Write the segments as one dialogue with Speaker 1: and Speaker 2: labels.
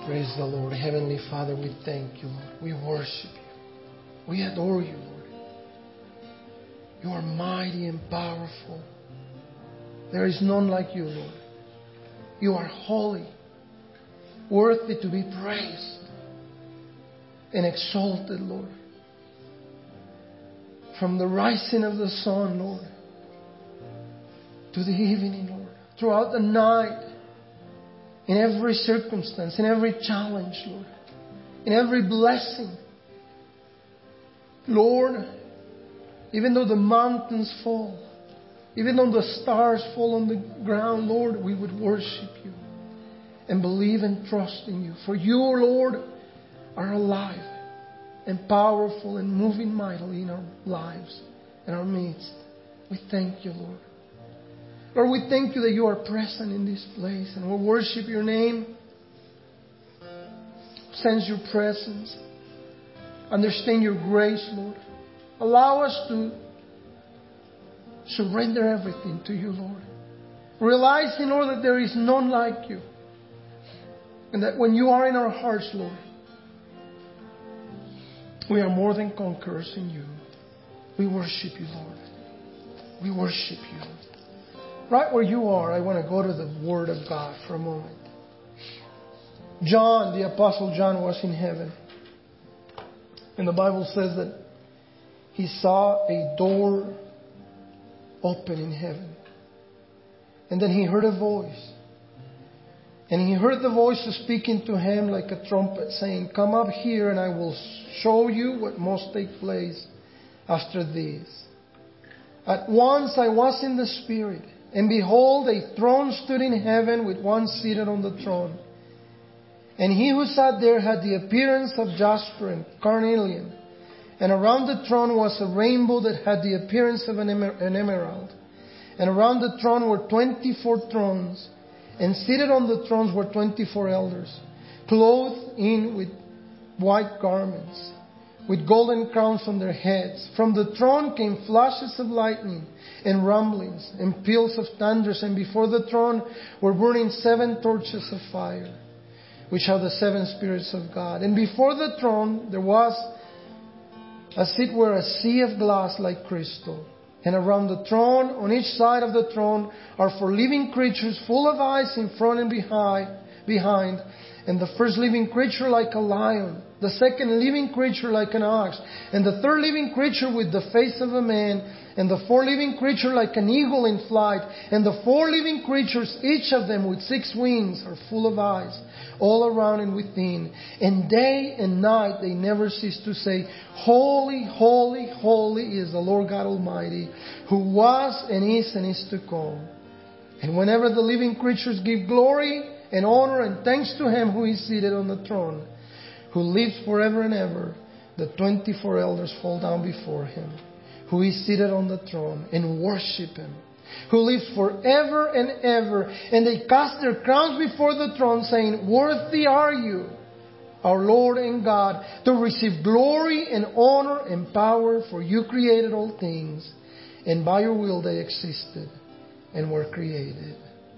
Speaker 1: Praise the Lord. Heavenly Father, we thank you, Lord. We worship you. We adore you, Lord. You are mighty and powerful. There is none like you, Lord. You are holy, worthy to be praised and exalted, Lord. From the rising of the sun, Lord, to the evening, Lord, throughout the night, in every circumstance, in every challenge, Lord, in every blessing. Lord, even though the mountains fall, even though the stars fall on the ground, Lord, we would worship you and believe and trust in you. For you, Lord, are alive and powerful and moving mightily in our lives, in our midst. We thank you, Lord. Lord, we thank you that you are present in this place, and we'll worship your name. Sense your presence. Understand your grace, Lord. Allow us to surrender everything to you, Lord. Realizing, Lord, that there is none like you. And that when you are in our hearts, Lord, we are more than conquerors in you. We worship you, Lord. We worship you. Right where you are, I want to go to the Word of God for a moment. John, the Apostle John, was in heaven. And the Bible says that he saw a door open in heaven. And then he heard a voice. And he heard the voice speaking to him like a trumpet, saying, "Come up here and I will show you what must take place after this." At once I was in the Spirit, and behold, a throne stood in heaven with one seated on the throne. And he who sat there had the appearance of jasper and carnelian. And around the throne was a rainbow that had the appearance of an emerald. And around the throne were 24 thrones. And seated on the thrones were 24 elders, clothed in with white garments, with golden crowns on their heads. From the throne came flashes of lightning and rumblings and peals of thunders. And before the throne were burning 7 torches of fire, which are the 7 spirits of God. And before the throne there was, as it were, a sea of glass like crystal. And around the throne, on each side of the throne, are 4 living creatures full of eyes in front and behind. And the first living creature like a lion, the second living creature like an ox, and the third living creature with the face of a man, and the 4 living creature like an eagle in flight. And the 4 living creatures, each of them with 6 wings, are full of eyes, all around and within. And day and night they never cease to say, "Holy, holy, holy is the Lord God Almighty, who was and is to come." And whenever the living creatures give glory and honor and thanks to Him who is seated on the throne, who lives forever and ever, the 24 elders fall down before Him, who is seated on the throne, and worship Him, who lives forever and ever. And they cast their crowns before the throne, saying, "Worthy are you, our Lord and God, to receive glory and honor and power, for you created all things, and by your will they existed and were created."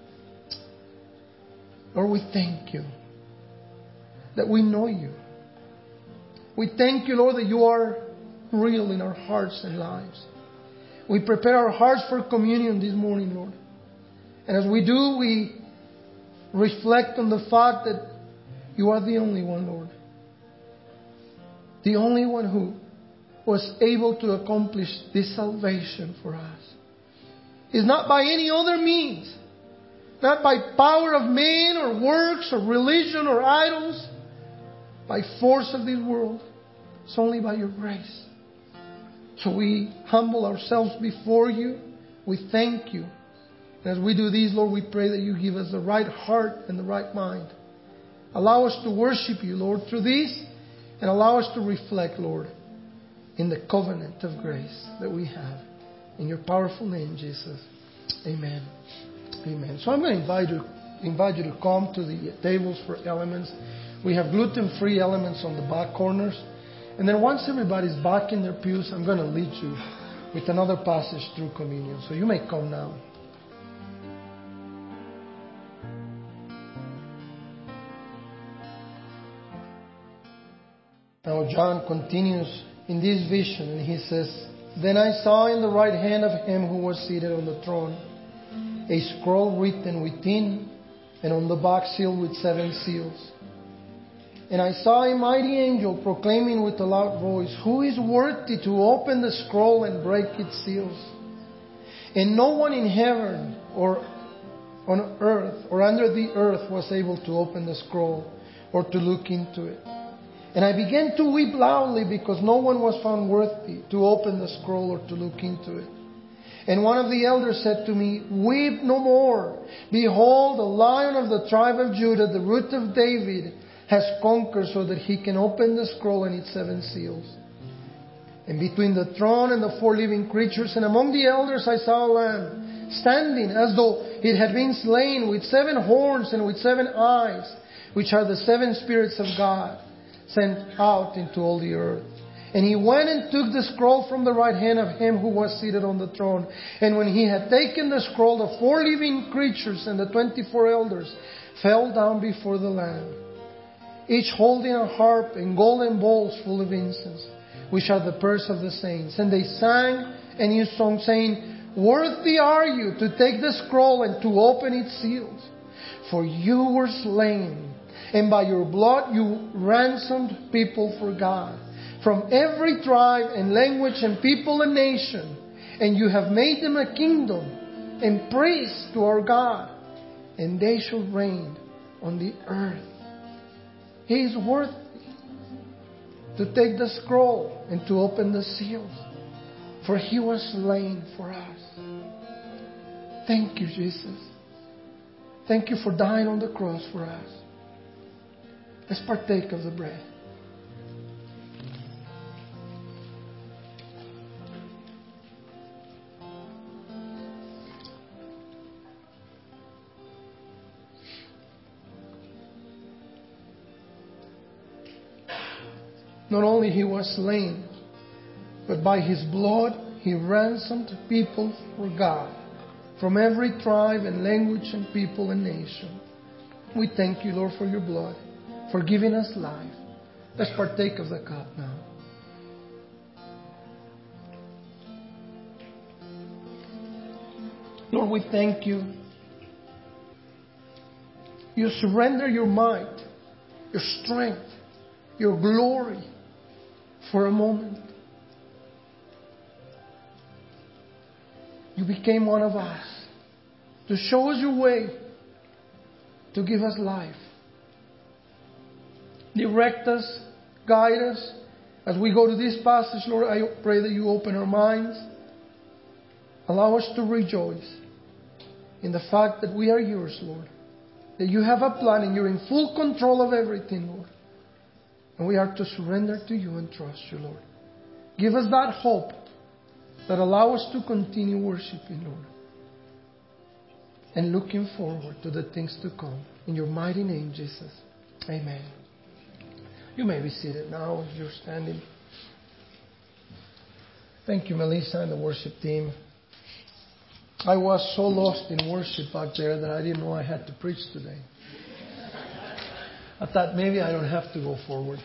Speaker 1: Lord, we thank you that we know you. We thank you, Lord, that you are real in our hearts and lives. We prepare our hearts for communion this morning, Lord. And as we do, we reflect on the fact that you are the only one, Lord. The only one who was able to accomplish this salvation for us. It's not by any other means. Not by power of man or works or religion or idols. By force of this world. It's only by your grace. So we humble ourselves before you. We thank you. And as we do these, Lord, we pray that you give us the right heart and the right mind. Allow us to worship you, Lord, through this. And allow us to reflect, Lord, in the covenant of grace that we have. In your powerful name, Jesus. Amen. Amen. So I'm going to invite you to come to the tables for elements. We have gluten-free elements on the back corners. And then once everybody's back in their pews, I'm going to lead you with another passage through communion. So you may come now. Now John continues in this vision and he says, "Then I saw in the right hand of him who was seated on the throne a scroll written within and on the back sealed with 7 seals. And I saw a mighty angel proclaiming with a loud voice, 'Who is worthy to open the scroll and break its seals?' And no one in heaven or on earth or under the earth was able to open the scroll or to look into it. And I began to weep loudly because no one was found worthy to open the scroll or to look into it. And one of the elders said to me, 'Weep no more. Behold, the Lion of the tribe of Judah, the Root of David, has conquered so that he can open the scroll and its 7 seals.' And between the throne and the 4 living creatures and among the elders I saw a lamb standing as though it had been slain, with 7 horns and with 7 eyes, which are the 7 spirits of God, sent out into all the earth. And he went and took the scroll from the right hand of him who was seated on the throne. And when he had taken the scroll, the 4 living creatures and the 24 elders fell down before the Lamb, each holding a harp and golden bowls full of incense, which are the prayers of the saints. And they sang a new song, saying, 'Worthy are you to take the scroll and to open its seals. For you were slain, and by your blood you ransomed people for God, from every tribe and language and people and nation. And you have made them a kingdom and priests to our God, and they shall reign on the earth.'" He is worthy to take the scroll and to open the seals, for He was slain for us. Thank you, Jesus. Thank you for dying on the cross for us. Let's partake of the bread. Not only He was slain, but by His blood He ransomed people for God, from every tribe and language and people and nation. We thank you, Lord, for your blood, for giving us life. Let's partake of the cup now. Lord, we thank you. You surrender your might, your strength, your glory for a moment. You became one of us to show us your way, to give us life. Direct us, guide us. As we go to this passage, Lord, I pray that you open our minds. Allow us to rejoice in the fact that we are yours, Lord. That you have a plan and you're in full control of everything, Lord. And we are to surrender to you and trust you, Lord. Give us that hope that allow us to continue worshiping, Lord. And looking forward to the things to come. In your mighty name, Jesus. Amen. You may be seated now if you're standing. Thank you, Melissa and the worship team. I was so lost in worship back there that I didn't know I had to preach today. I thought maybe I don't have to go forward.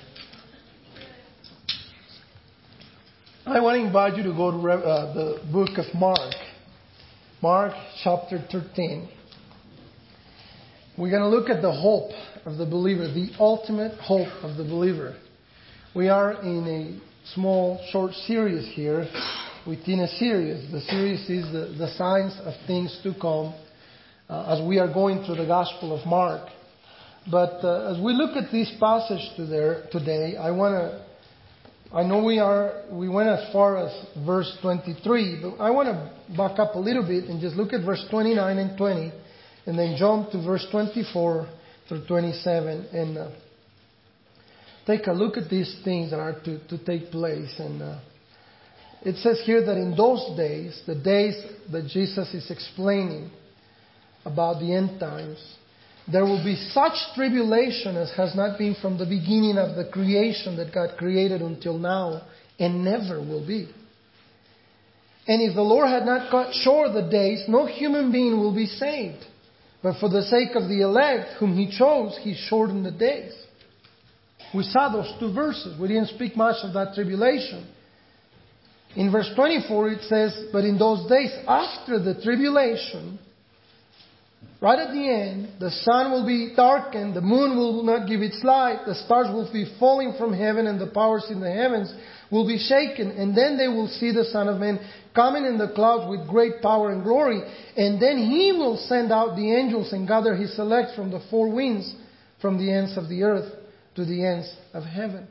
Speaker 1: I want to invite you to go to the book of Mark. Mark chapter 13. We're going to look at the hope of the believer, the ultimate hope of the believer. We are in a small, short series here within a series. The series is the signs of things to come as we are going through the Gospel of Mark. But as we look at this passage today, I know we went as far as verse 23, but I want to back up a little bit and just look at verse 29 and 20, and then jump to verse 24 through 27, and take a look at these things that are to take place. And it says here that in those days, the days that Jesus is explaining about the end times, there will be such tribulation as has not been from the beginning of the creation that God created until now, and never will be. And if the Lord had not cut short the days, no human being will be saved. But for the sake of the elect whom He chose, He shortened the days. We saw those two verses. We didn't speak much of that tribulation. In verse 24 it says, but in those days after the tribulation, right at the end, the sun will be darkened, the moon will not give its light, the stars will be falling from heaven, and the powers in the heavens will be shaken. And then they will see the Son of Man coming in the clouds with great power and glory. And then He will send out the angels and gather His elect from the four winds, from the ends of the earth to the ends of heaven.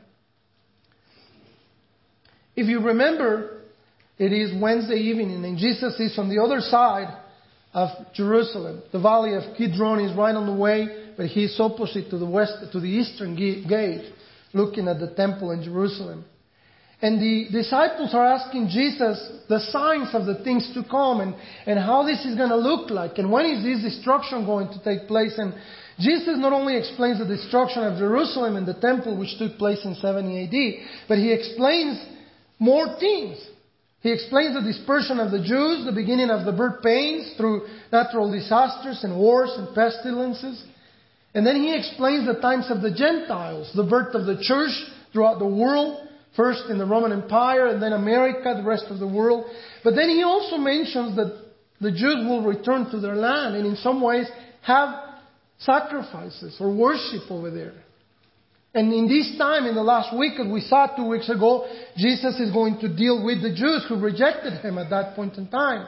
Speaker 1: If you remember, it is Wednesday evening and Jesus is on the other side of Jerusalem. The valley of Kidron is right on the way, but He is opposite to the west, to the eastern gate, looking at the temple in Jerusalem. And the disciples are asking Jesus the signs of the things to come and how this is going to look like and when is this destruction going to take place. And Jesus not only explains the destruction of Jerusalem and the temple which took place in 70 AD, but He explains more things. He explains the dispersion of the Jews, the beginning of the birth pains through natural disasters and wars and pestilences. And then He explains the times of the Gentiles, the birth of the church throughout the world, first in the Roman Empire and then America, the rest of the world. But then He also mentions that the Jews will return to their land and in some ways have sacrifices or worship over there. And in this time, in the last week, as we saw 2 weeks ago, Jesus is going to deal with the Jews who rejected Him at that point in time.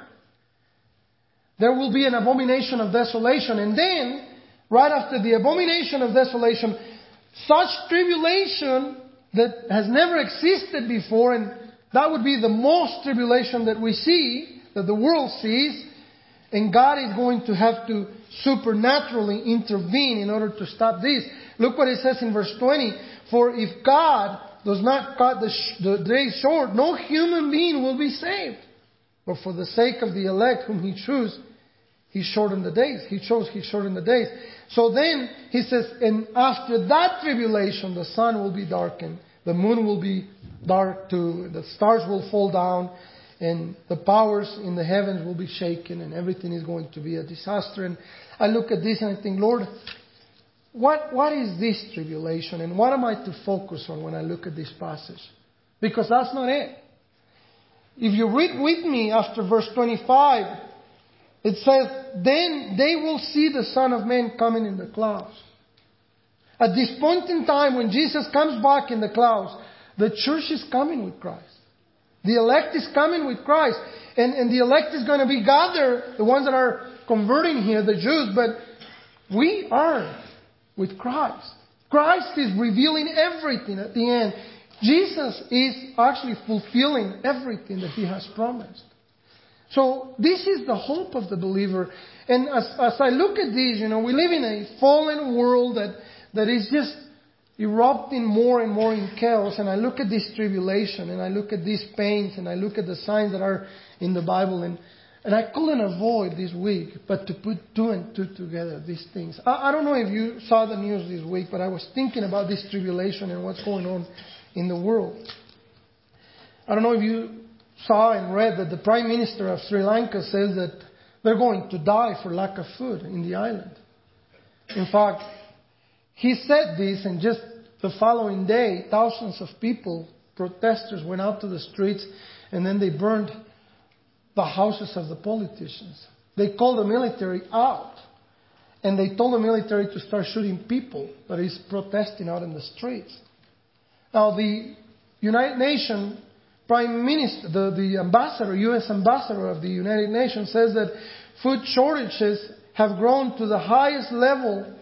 Speaker 1: There will be an abomination of desolation. And then, right after the abomination of desolation, such tribulation that has never existed before, and that would be the most tribulation that we see, that the world sees, and God is going to have to supernaturally intervene in order to stop this. Look what it says in verse 20. For if God does not cut the days short, no human being will be saved. But for the sake of the elect whom He chose, He shortened the days. He shortened the days. So then, He says, and after that tribulation, the sun will be darkened. The moon will be dark too. The stars will fall down. And the powers in the heavens will be shaken. And everything is going to be a disaster. And I look at this and I think, Lord, what is this tribulation? And what am I to focus on when I look at this passage? Because that's not it. If you read with me after verse 25, it says, then they will see the Son of Man coming in the clouds. At this point in time, when Jesus comes back in the clouds, the church is coming with Christ. The elect is coming with Christ. And the elect is going to be gathered, the ones that are converting here, the Jews, but we are with Christ. Christ is revealing everything at the end. Jesus is actually fulfilling everything that He has promised. So this is the hope of the believer. And as I look at this, we live in a fallen world that is just erupting more and more in chaos. And I look at this tribulation and I look at these pains and I look at the signs that are in the Bible. And I couldn't avoid this week but to put two and two together, these things. I don't know if you saw the news this week, but I was thinking about this tribulation and what's going on in the world. I don't know if you saw and read that the Prime Minister of Sri Lanka says that they're going to die for lack of food in the island. In fact, he said this, and just the following day, thousands of people, protesters, went out to the streets, and then they burned the houses of the politicians. They called the military out, and they told the military to start shooting people that is protesting out in the streets. Now, the United Nations Prime Minister, the ambassador, U.S. ambassador of the United Nations, says that food shortages have grown to the highest level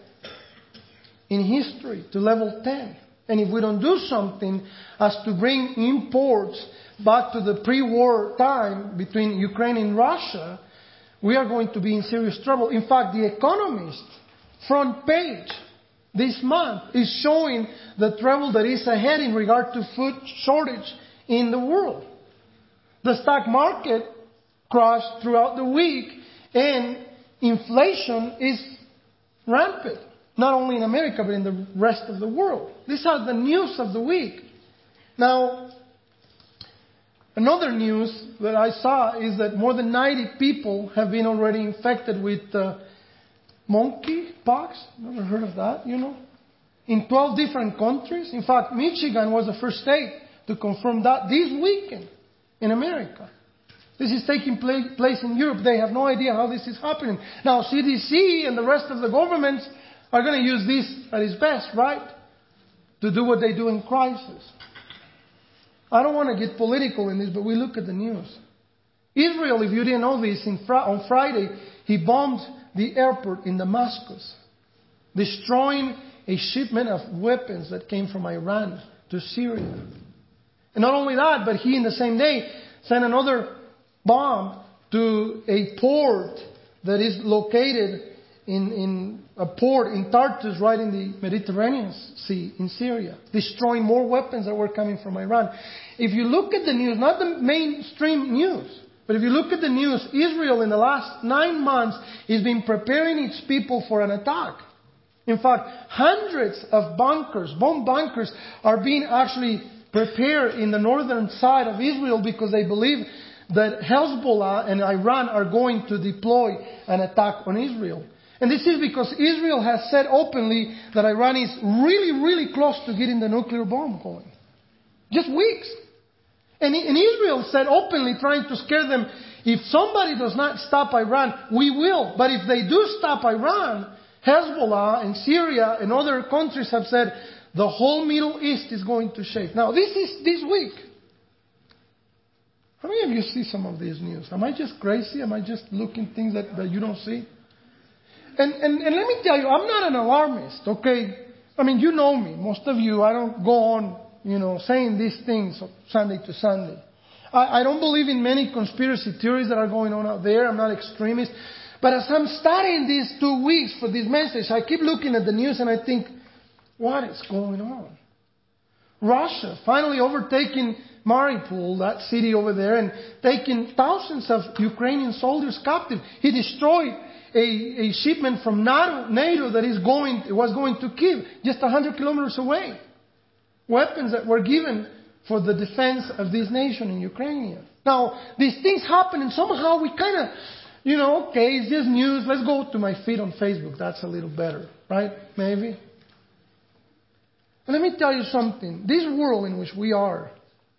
Speaker 1: in history, to level 10. And if we don't do something as to bring imports back to the pre-war time between Ukraine and Russia, we are going to be in serious trouble. In fact, The Economist front page this month is showing the trouble that is ahead in regard to food shortage in the world. The stock market crashed throughout the week and inflation is rampant. Not only in America, but in the rest of the world. These are the news of the week. Now, another news that I saw is that more than 90 people have been already infected with monkeypox. Never heard of that, in 12 different countries. In fact, Michigan was the first state to confirm that this weekend in America. This is taking place in Europe. They have no idea how this is happening. Now, CDC and the rest of the governments are going to use this at its best, right? To do what they do in crisis. I don't want to get political in this, but we look at the news. Israel, if you didn't know this, on Friday, he bombed the airport in Damascus, destroying a shipment of weapons that came from Iran to Syria. And not only that, but he in the same day sent another bomb to a port that is located in a port in Tartus, right in the Mediterranean Sea in Syria, destroying more weapons that were coming from Iran. If you look at the news, not the mainstream news, but if you look at the news, Israel in the last 9 months has been preparing its people for an attack. In fact, hundreds of bunkers, bomb bunkers, are being actually prepared in the northern side of Israel because they believe that Hezbollah and Iran are going to deploy an attack on Israel. And this is because Israel has said openly that Iran is really, really close to getting the nuclear bomb going. Just weeks. And Israel said openly, trying to scare them, if somebody does not stop Iran, we will. But if they do stop Iran, Hezbollah and Syria and other countries have said the whole Middle East is going to shake. Now, this is this week. How many of you see some of these news? Am I just crazy? Am I just looking things that you don't see? And let me tell you, I'm not an alarmist, okay? I mean, you know me. Most of you, I don't go on, saying these things Sunday to Sunday. I don't believe in many conspiracy theories that are going on out there. I'm not extremist. But as I'm studying these 2 weeks for this message, I keep looking at the news and I think, what is going on? Russia finally overtaking Mariupol, that city over there, and taking thousands of Ukrainian soldiers captive. He destroyed a shipment from NATO that was going to Kyiv, just 100 kilometers away. Weapons that were given for the defense of this nation in Ukraine. Now, these things happen and somehow we kind of, okay, it's just news. Let's go to my feed on Facebook. That's a little better, right? Maybe. And let me tell you something. This world in which we are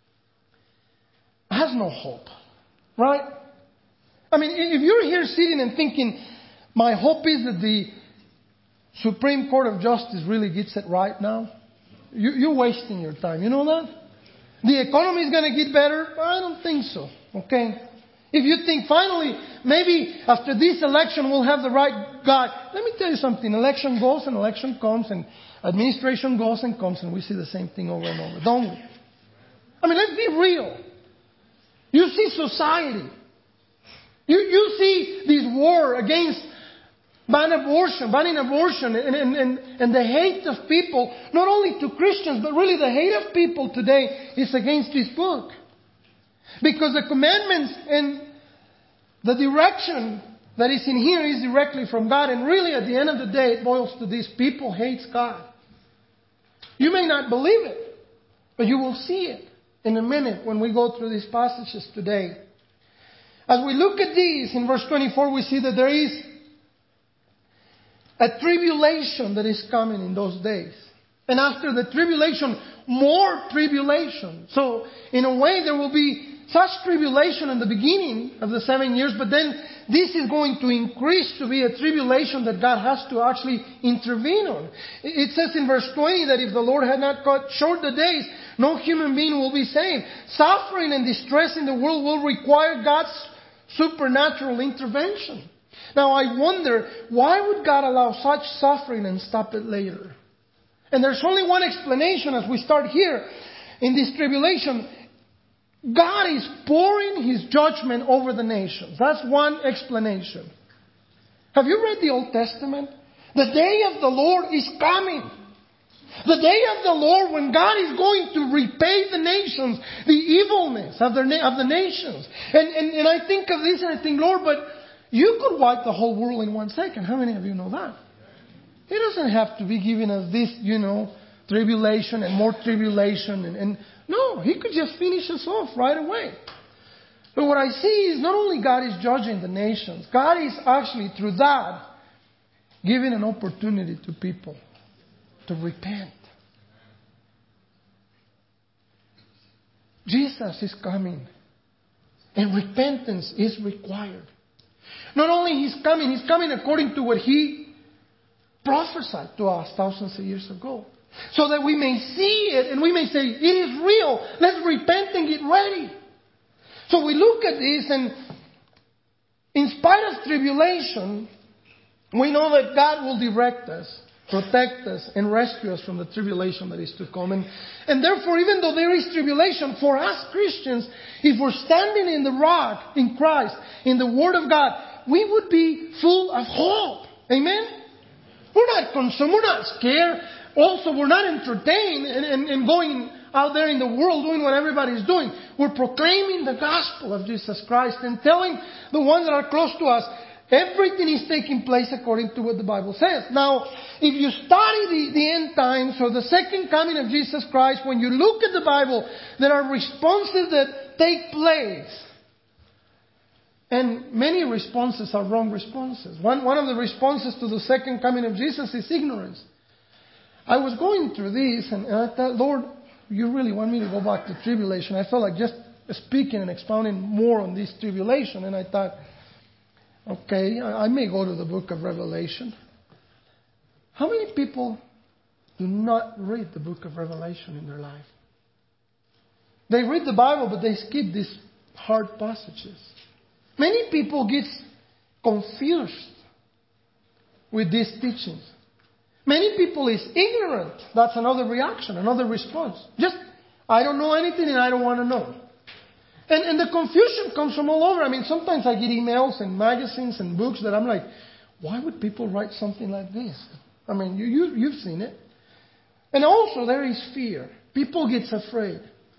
Speaker 1: has no hope, right? I mean, if you're here sitting and thinking, my hope is that the Supreme Court of Justice really gets it right now, you're wasting your time. You know that? The economy is going to get better? I don't think so, okay? If you think finally, maybe after this election we'll have the right guy, let me tell you something. Election goes and election comes and administration goes and comes and we see the same thing over and over, don't we? I mean, let's be real. You see society. You see this war against banning abortion and the hate of people, not only to Christians, but really the hate of people today is against this book. Because the commandments and the direction that is in here is directly from God. And really at the end of the day it boils to this: people hate God. You may not believe it, but you will see it in a minute when we go through these passages today. As we look at these, in verse 24 we see that there is a tribulation that is coming in those days. And after the tribulation, more tribulation. So in a way there will be such tribulation in the beginning of the 7 years, but then this is going to increase to be a tribulation that God has to actually intervene on. It says in verse 20 that if the Lord had not cut short the days, no human being will be saved. Suffering and distress in the world will require God's supernatural intervention. Now I wonder, why would God allow such suffering and stop it later? And there's only one explanation as we start here. In this tribulation, God is pouring His judgment over the nations. That's one explanation. Have you read the Old Testament? The day of the Lord is coming. The day of the Lord when God is going to repay the nations, the evilness of the nations. And I think of this and I think, Lord, but you could wipe the whole world in 1 second. How many of you know that? He doesn't have to be giving us this, tribulation and more tribulation. And no, He could just finish us off right away. But what I see is not only God is judging the nations, God is actually, through that, giving an opportunity to people. to repent. Jesus is coming. And repentance is required. Not only He's coming according to what He prophesied to us thousands of years ago. So that we may see it and we may say, it is real. Let's repent and get ready. So we look at this, and in spite of tribulation, we know that God will direct us, protect us, and rescue us from the tribulation that is to come. And therefore, even though there is tribulation, for us Christians, if we're standing in the rock, in Christ, in the Word of God, we would be full of hope. Amen? We're not concerned. We're not scared. Also, we're not entertained and going out there in the world doing what everybody's doing. We're proclaiming the gospel of Jesus Christ and telling the ones that are close to us, everything is taking place according to what the Bible says. Now, if you study the end times or the second coming of Jesus Christ, when you look at the Bible, there are responses that take place. And many responses are wrong responses. One of the responses to the second coming of Jesus is ignorance. I was going through this and I thought, Lord, you really want me to go back to tribulation? I felt like just speaking and expounding more on this tribulation. And I thought, okay, I may go to the book of Revelation. How many people do not read the book of Revelation in their life? They read the Bible, but they skip these hard passages. Many people get confused with these teachings. Many people is ignorant. That's another reaction, another response. Just, I don't know anything and I don't want to know. And the confusion comes from all over. I mean, sometimes I get emails and magazines and books that I'm like, why would people write something like this? I mean, you've seen it. And also there is fear. People get afraid.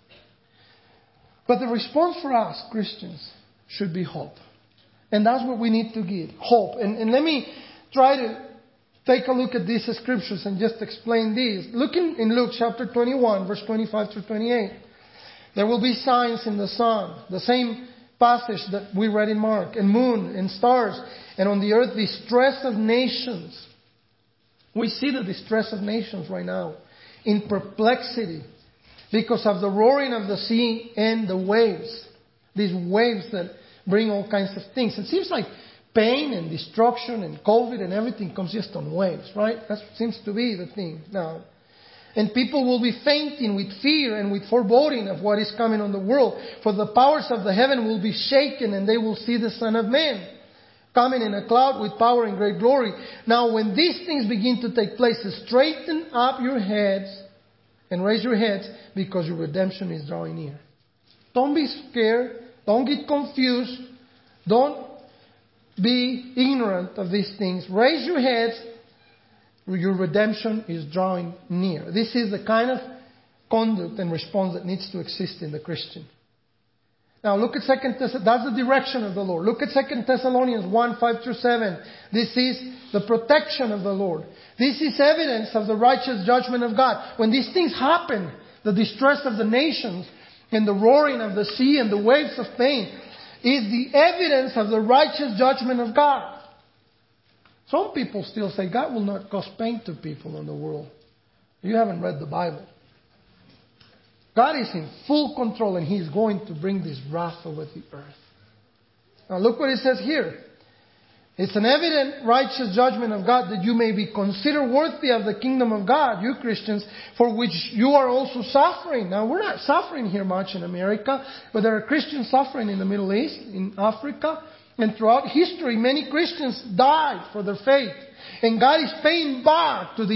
Speaker 1: But the response for us, Christians, should be hope. And that's what we need to give, hope. And let me try to take a look at these scriptures and just explain these. Looking in Luke chapter 21, verse 25 through 28. There will be signs in the sun, the same passage that we read in Mark, and moon and stars, and on the earth distress of nations. We see the distress of nations right now in perplexity because of the roaring of the sea and the waves. These waves that bring all kinds of things. It seems like pain and destruction and COVID and everything comes just on waves, right? That seems to be the thing now. And people will be fainting with fear and with foreboding of what is coming on the world. For the powers of the heaven will be shaken, and they will see the Son of Man coming in a cloud with power and great glory. Now when these things begin to take place, straighten up your heads and raise your heads, because your redemption is drawing near. Don't be scared. Don't get confused. Don't be ignorant of these things. Raise your heads. Your redemption is drawing near. This is the kind of conduct and response that needs to exist in the Christian. Now look at that's the direction of the Lord. Look at 2 Thessalonians 1, 5 through 7. This is the protection of the Lord. This is evidence of the righteous judgment of God. When these things happen, the distress of the nations and the roaring of the sea and the waves of pain is the evidence of the righteous judgment of God. Some people still say God will not cause pain to people in the world. You haven't read the Bible. God is in full control and He is going to bring this wrath over the earth. Now look what it says here. It's an evident righteous judgment of God that you may be considered worthy of the kingdom of God, you Christians, for which you are also suffering. Now we're not suffering here much in America, but there are Christians suffering in the Middle East, in Africa. And throughout history, many Christians died for their faith. And God is paying back to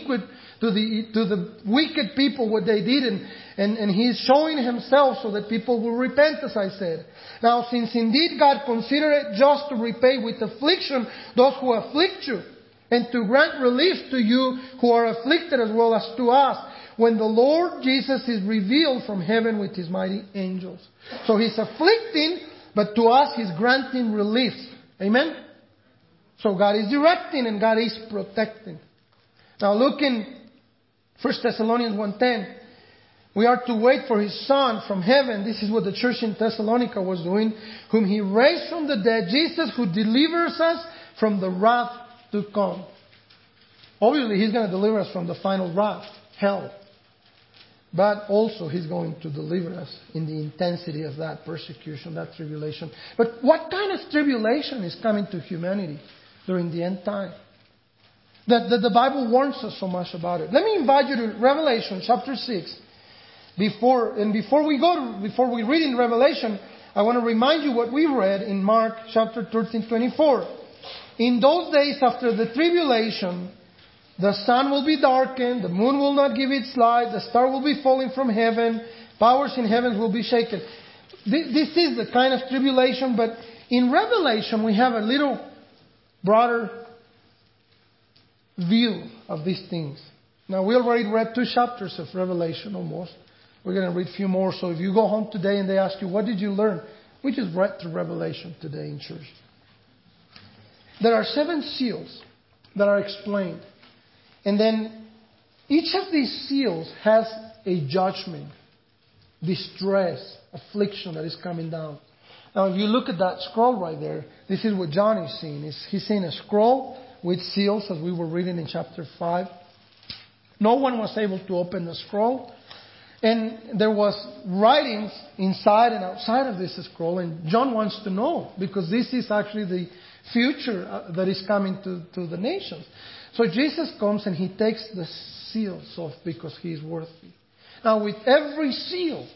Speaker 1: the wicked people what they did. And He is showing Himself so that people will repent, as I said. Now, since indeed God considered it just to repay with affliction those who afflict you, and to grant relief to you who are afflicted as well as to us, when the Lord Jesus is revealed from heaven with His mighty angels. So He's afflicting, but to us He's granting relief. Amen? So God is directing and God is protecting. Now look in 1 Thessalonians 1:10. We are to wait for His Son from heaven. This is what the church in Thessalonica was doing. Whom He raised from the dead. Jesus, who delivers us from the wrath to come. Obviously, He's going to deliver us from the final wrath, hell. But also He's going to deliver us in the intensity of that persecution, that tribulation. But what kind of tribulation is coming to humanity during the end time? That the Bible warns us so much about it. Let me invite you to Revelation chapter 6. Before we read in Revelation, I want to remind you what we read in Mark chapter 13:24. In those days after the tribulation, the sun will be darkened, the moon will not give its light, the star will be falling from heaven, powers in heaven will be shaken. This is the kind of tribulation, but in Revelation we have a little broader view of these things. Now, we already read 2 chapters of Revelation almost. We're going to read a few more. So if you go home today and they ask you, what did you learn? We just read through Revelation today in church. There are 7 seals that are explained. And then each of these seals has a judgment, distress, affliction that is coming down. Now, if you look at that scroll right there, this is what John is seeing. He's seeing a scroll with seals, as we were reading in chapter 5. No one was able to open the scroll. And there was writings inside and outside of this scroll. And John wants to know, because this is actually the future that is coming to the nations. So Jesus comes and He takes the seals off because He is worthy. Now, with every seal,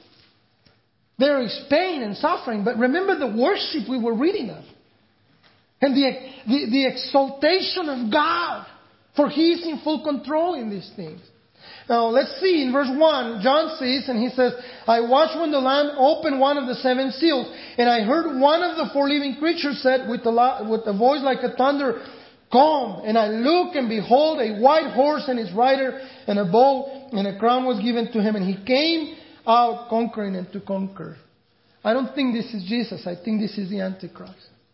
Speaker 1: there is pain and suffering. But remember the worship we were reading of. And the exaltation of God. For He is in full control in these things. Now, let's see. In verse 1, John says, and he says, I watched when the Lamb opened one of the 7 seals, and I heard one of the 4 living creatures said with a voice like a thunder, Come! And I looked, and behold, a white horse and his rider, and a bow, and a crown was given to him, and he came out conquering and to conquer. I don't think this is Jesus. I think this is the Antichrist.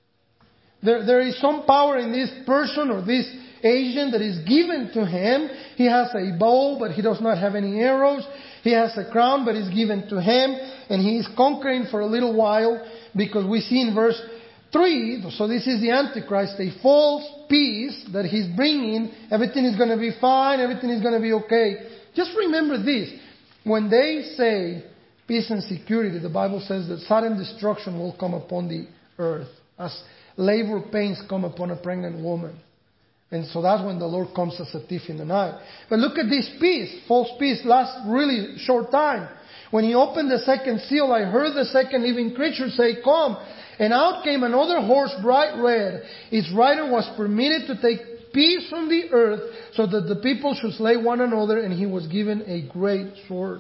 Speaker 1: There is some power in this person or this agent that is given to him. He has a bow, but he does not have any arrows. He has a crown, but it's given to him. And he is conquering for a little while, because we see in verse 3, so this is the Antichrist, a false peace that he's bringing. Everything is going to be fine. Everything is going to be okay. Just remember this. When they say peace and security, the Bible says that sudden destruction will come upon the earth, as labor pains come upon a pregnant woman. And so that's when the Lord comes as a thief in the night. But look at this peace, false peace, lasts really short time. When He opened the 2nd seal, I heard the 2nd living creature say, Come! And out came another horse, bright red. Its rider was permitted to take peace from the earth, so that the people should slay one another, and he was given a great sword.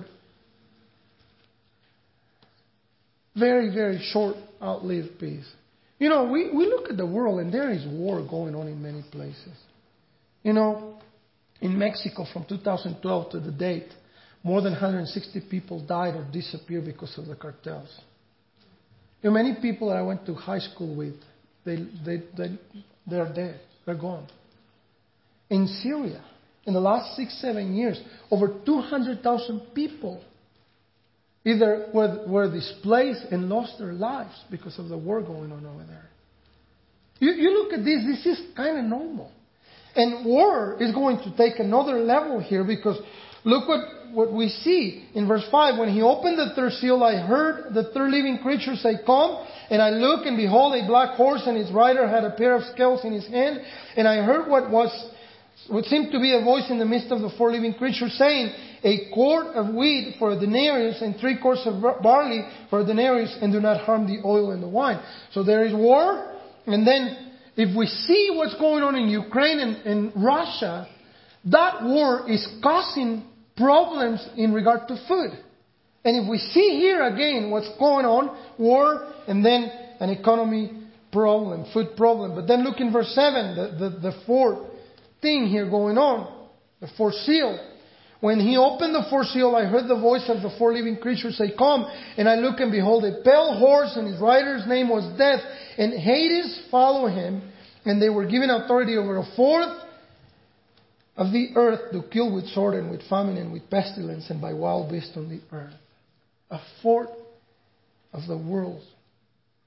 Speaker 1: Very, very short, outlived peace. You know, we look at the world and there is war going on in many places. You know, in Mexico from 2012 to the date, more than 160 people died or disappeared because of the cartels. You know, many people that I went to high school with, they're dead. They're gone. In Syria, in the last 6-7 years, over 200,000 people either were displaced and lost their lives because of the war going on over there. You look at this is kind of normal. And war is going to take another level here, because look what we see in verse 5. When He opened the 3rd seal, I heard the 3rd living creature say, Come! And I looked, and behold, a black horse, and his rider had a pair of scales in his hand. And I heard what seemed to be a voice in the midst of the 4 living creatures saying, a quart of wheat for a denarius and 3 quarts of barley for a denarius, and do not harm the oil and the wine. So there is war. And then if we see what's going on in Ukraine and Russia, that war is causing problems in regard to food. And if we see here again what's going on, war, and then an economy problem, food problem. But then look in verse 7, the 4th thing here going on, the 4th seal. When He opened the 4th seal, I heard the voice of the 4 living creatures say, Come! And I looked, and behold, a pale horse, and his rider's name was Death, and Hades followed him, and they were given authority over 1/4 of the earth to kill with sword and with famine and with pestilence and by wild beasts on the earth. 1/4 of the world's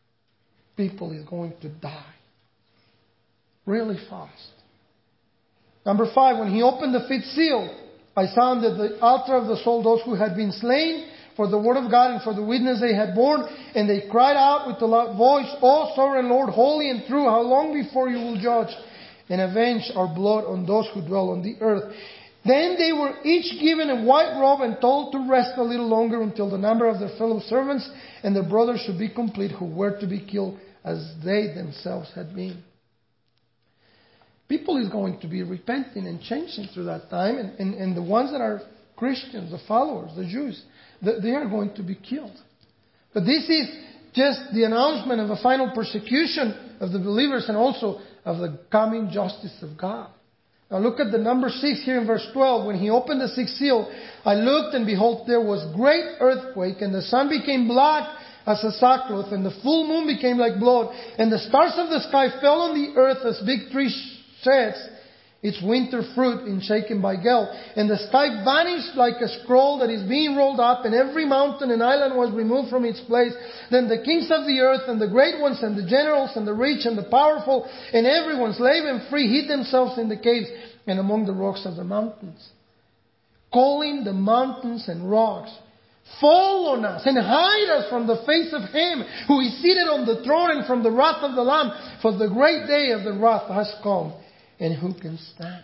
Speaker 1: people is going to die really fast. Number 5, when he opened the 5th seal, I saw that the altar of the soul, those who had been slain for the word of God and for the witness they had borne, and they cried out with a loud voice, O sovereign Lord, holy and true, how long before you will judge and avenge our blood on those who dwell on the earth? Then they were each given a white robe and told to rest a little longer until the number of their fellow servants and their brothers should be complete, who were to be killed as they themselves had been. People is going to be repenting and changing through that time. And the ones that are Christians, the followers, the Jews, they are going to be killed. But this is just the announcement of a final persecution of the believers and also of the coming justice of God. Now look at the number 6 here in verse 12. When he opened the 6th seal, I looked and behold, there was great earthquake, and the sun became black as a sackcloth, and the full moon became like blood, and the stars of the sky fell on the earth as big trees sheds its winter fruit in shaken by gale. And the sky vanished like a scroll that is being rolled up, and every mountain and island was removed from its place. Then the kings of the earth and the great ones and the generals and the rich and the powerful and everyone, slave and free, hid themselves in the caves and among the rocks of the mountains, calling the mountains and rocks, fall on us and hide us from the face of Him who is seated on the throne and from the wrath of the Lamb, for the great day of the wrath has come, and who can stand?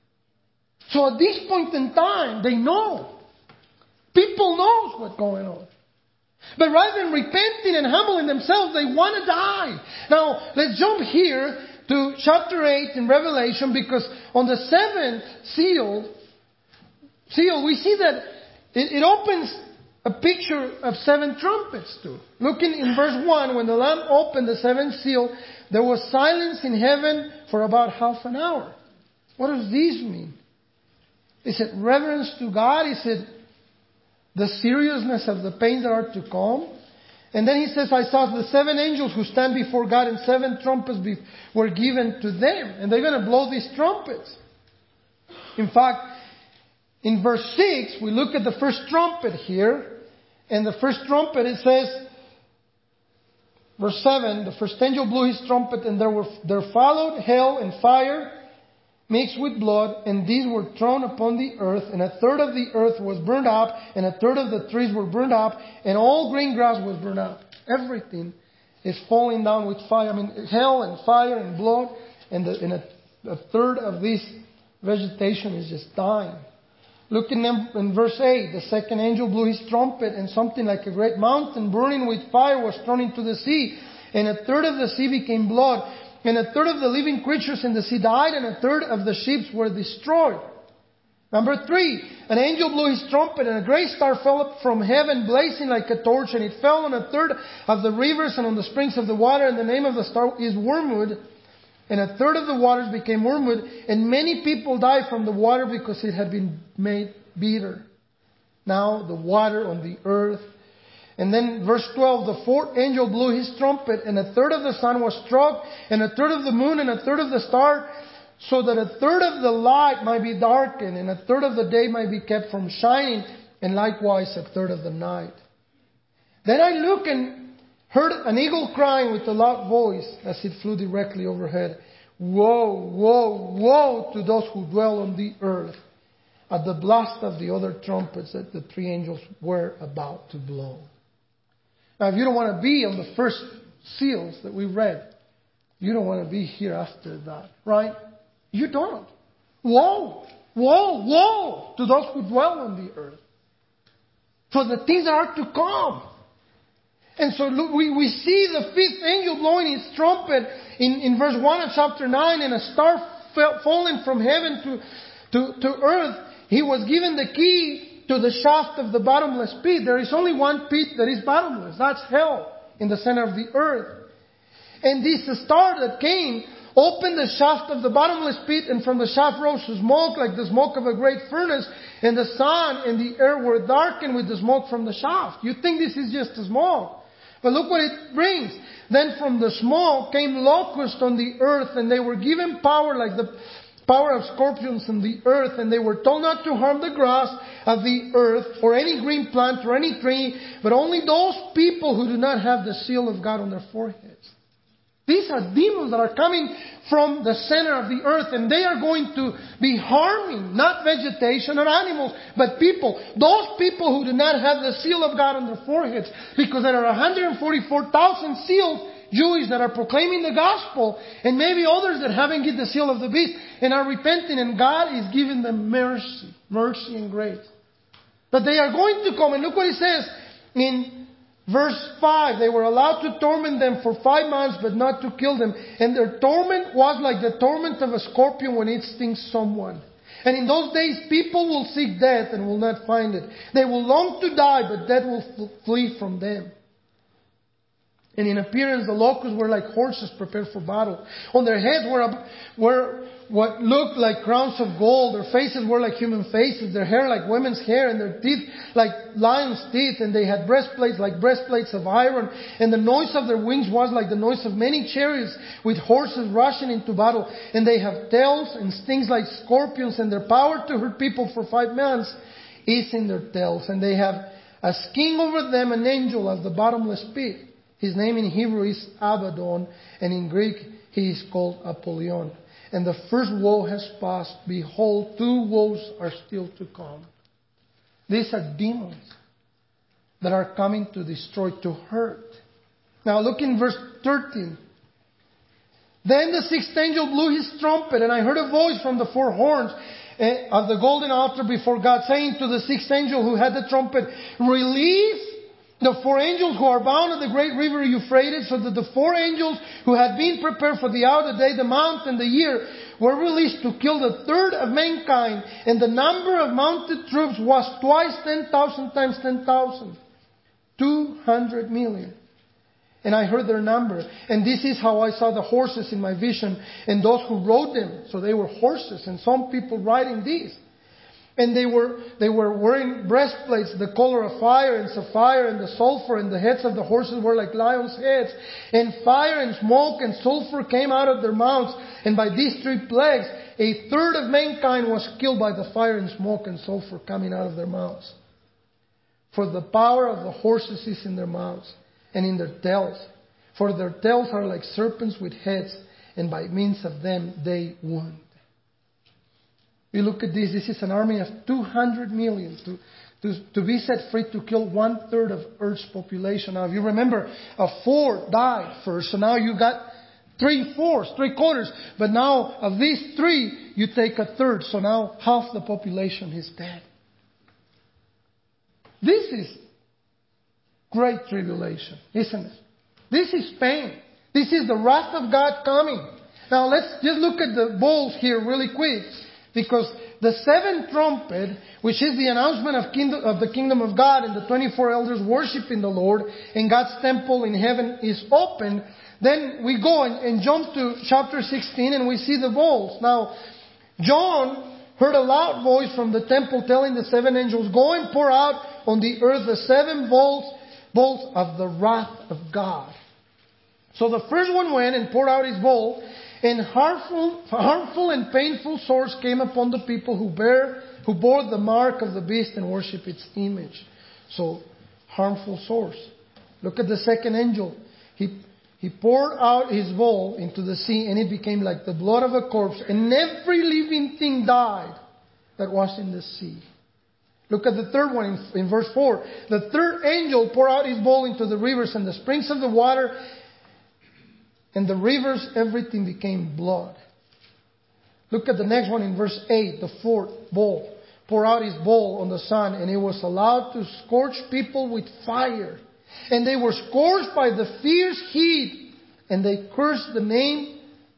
Speaker 1: So at this point in time, they know. People knows what's going on. But rather than repenting and humbling themselves, they want to die. Now, let's jump here to chapter 8 in Revelation, because on the 7th seal, we see that it opens a picture of 7 trumpets too. Looking in verse 1, when the Lamb opened the 7th seal, there was silence in heaven for about half an hour. What does this mean? Is it reverence to God? Is it the seriousness of the pains that are to come? And then he says, I saw the 7 angels who stand before God, and 7 trumpets were given to them. And they're going to blow these trumpets. In fact, in verse 6, we look at the first trumpet here. And the first trumpet, it says, verse 7, the first angel blew his trumpet, and there followed hail and fire mixed with blood, and these were thrown upon the earth, and 1/3 of the earth was burned up, and 1/3 of the trees were burned up, and all green grass was burned up. Everything is falling down with fire. I mean, hail and fire and blood, and 1/3 of this vegetation is just dying. Look in verse 8. The second angel blew his trumpet, and something like a great mountain burning with fire was thrown into the sea. And 1/3 of the sea became blood. And 1/3 of the living creatures in the sea died, and 1/3 of the ships were destroyed. Number 3. An angel blew his trumpet, and a great star fell up from heaven, blazing like a torch. And it fell on 1/3 of the rivers and on the springs of the water. And the name of the star is Wormwood. And 1/3 of the waters became wormwood, and many people died from the water because it had been made bitter. Now the water on the earth. And then verse 12, the 4th angel blew his trumpet, and 1/3 of the sun was struck, and 1/3 of the moon, and 1/3 of the star, so that 1/3 of the light might be darkened, and 1/3 of the day might be kept from shining, and likewise 1/3 of the night. Then I looked and heard an eagle crying with a loud voice as it flew directly overhead. Woe, woe, woe to those who dwell on the earth at the blast of the other trumpets that the 3 angels were about to blow. Now, if you don't want to be on the first seals that we read, you don't want to be here after that, right? You don't. Woe, woe, woe to those who dwell on the earth, for the things that are to come. And so look, we see the 5th angel blowing his trumpet in verse 1 of chapter 9, and a star falling from heaven to earth. He was given the key to the shaft of the bottomless pit. There is only one pit that is bottomless. That's hell in the center of the earth. And this star that came opened the shaft of the bottomless pit, and from the shaft rose smoke like the smoke of a great furnace, and the sun and the air were darkened with the smoke from the shaft. You think this is just a smoke. But look what it brings. Then from the smoke came locusts on the earth, and they were given power like the power of scorpions on the earth, and they were told not to harm the grass of the earth, or any green plant, or any tree, but only those people who do not have the seal of God on their foreheads. These are demons that are coming from the center of the earth, and they are going to be harming not vegetation or animals, but people. Those people who do not have the seal of God on their foreheads, because there are 144,000 sealed Jewish that are proclaiming the gospel, and maybe others that haven't get the seal of the beast and are repenting, and God is giving them mercy and grace. But they are going to come, and look what it says in verse 5. They were allowed to torment them for 5 months, but not to kill them. And their torment was like the torment of a scorpion when it stings someone. And in those days, people will seek death and will not find it. They will long to die, but death will flee from them. And in appearance, the locusts were like horses prepared for battle. On their heads were what looked like crowns of gold. Their faces were like human faces. Their hair like women's hair. And their teeth like lions' teeth. And they had breastplates like breastplates of iron. And the noise of their wings was like the noise of many chariots with horses rushing into battle. And they have tails and stings like scorpions. And their power to hurt people for 5 months is in their tails. And they have as king over them an angel of the bottomless pit. His name in Hebrew is Abaddon, and in Greek he is called Apollyon. And the first woe has passed. Behold, 2 woes are still to come. These are demons that are coming to destroy, to hurt. Now look in verse 13. Then the 6th angel blew his trumpet, and I heard a voice from the 4 horns of the golden altar before God, saying to the 6th angel who had the trumpet, release the 4 angels who are bound at the great river Euphrates, so that the 4 angels who had been prepared for the hour, the day, the month, and the year were released to kill the third of mankind. And the number of mounted troops was twice 10,000 times 10,000. 200 million. And I heard their number. And this is how I saw the horses in my vision, and those who rode them. So they were horses, and some people riding these. And they were wearing breastplates, the color of fire and sapphire and the sulfur, and the heads of the horses were like lions' heads. And fire and smoke and sulfur came out of their mouths. And by these 3 plagues, a third of mankind was killed by the fire and smoke and sulfur coming out of their mouths. For the power of the horses is in their mouths and in their tails. For their tails are like serpents with heads, and by means of them they wound. We look at this. This is an army of 200 million to be set free to kill 1/3 of Earth's population. Now, if you remember, 4 died first, so now you got 3/4, 3/4. But now, of these 3, you take 1/3, so now half the population is dead. This is great tribulation, isn't it? This is pain. This is the wrath of God coming. Now, let's just look at the bowls here really quick. Because the 7th trumpet, which is the announcement of the kingdom of God, and the 24 elders worshiping the Lord, and God's temple in heaven is open, then we go and jump to chapter 16, and we see the bowls. Now, John heard a loud voice from the temple telling the 7 angels, go and pour out on the earth the 7 bowls of the wrath of God. So the first one went and poured out his bowl, and harmful and painful sores came upon the people who bore the mark of the beast and worship its image. So, harmful sores. Look at the 2nd angel. He poured out his bowl into the sea, and it became like the blood of a corpse, and every living thing died that was in the sea. Look at the 3rd one in verse 4. The 3rd angel poured out his bowl into the rivers and the springs of the water, and the rivers, everything became blood. Look at the next one in verse 8, the 4th bowl. Pour out his bowl on the sun, and it was allowed to scorch people with fire. And they were scorched by the fierce heat, and they cursed the name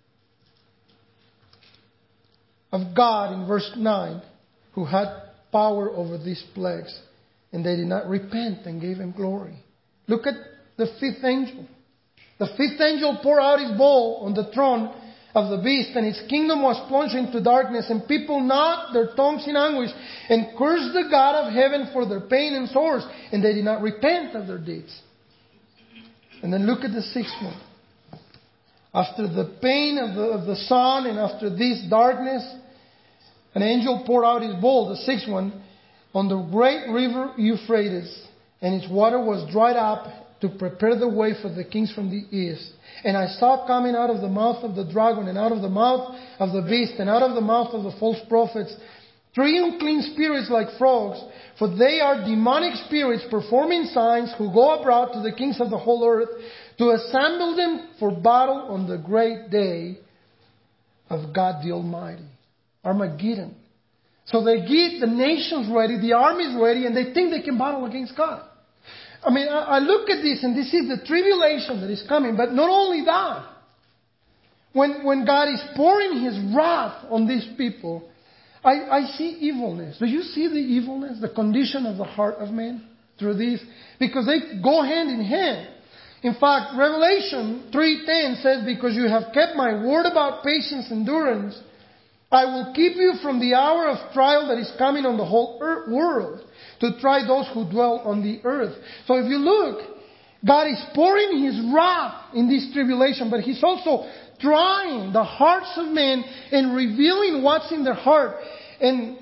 Speaker 1: of God in verse 9, who had power over these plagues. And they did not repent and gave him glory. Look at the 5th angel. The 5th angel poured out his bowl on the throne of the beast, and its kingdom was plunged into darkness, and people gnawed their tongues in anguish and cursed the God of heaven for their pain and sores, and they did not repent of their deeds. And then look at the 6th one. After the pain of the sun and after this darkness, an angel poured out his bowl, the 6th one, on the great river Euphrates, and its water was dried up to prepare the way for the kings from the east. And I saw coming out of the mouth of the dragon, and out of the mouth of the beast, and out of the mouth of the false prophets, 3 unclean spirits like frogs, for they are demonic spirits performing signs, who go abroad to the kings of the whole earth to assemble them for battle on the great day of God the Almighty. Armageddon. So they get the nations ready, the armies ready, and they think they can battle against God. I mean, I look at this, and this is the tribulation that is coming. But not only that, when God is pouring His wrath on these people, I see evilness. Do you see the evilness, the condition of the heart of man through this? Because they go hand in hand. In fact, Revelation 3:10 says, because you have kept my word about patience, endurance, I will keep you from the hour of trial that is coming on the whole world, to try those who dwell on the earth. So if you look, God is pouring His wrath in this tribulation, but He's also trying the hearts of men and revealing what's in their heart. And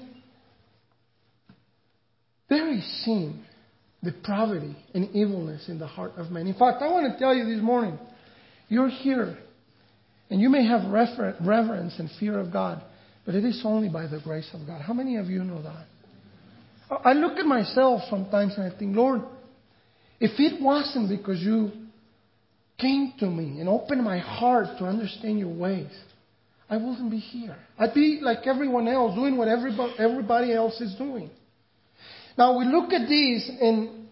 Speaker 1: there is sin, depravity, and evilness in the heart of man. In fact, I want to tell you this morning, you're here, and you may have reverence and fear of God, but it is only by the grace of God. How many of you know that? I look at myself sometimes and I think, Lord, if it wasn't because you came to me and opened my heart to understand your ways, I wouldn't be here. I'd be like everyone else, doing what everybody else is doing. Now we look at this, and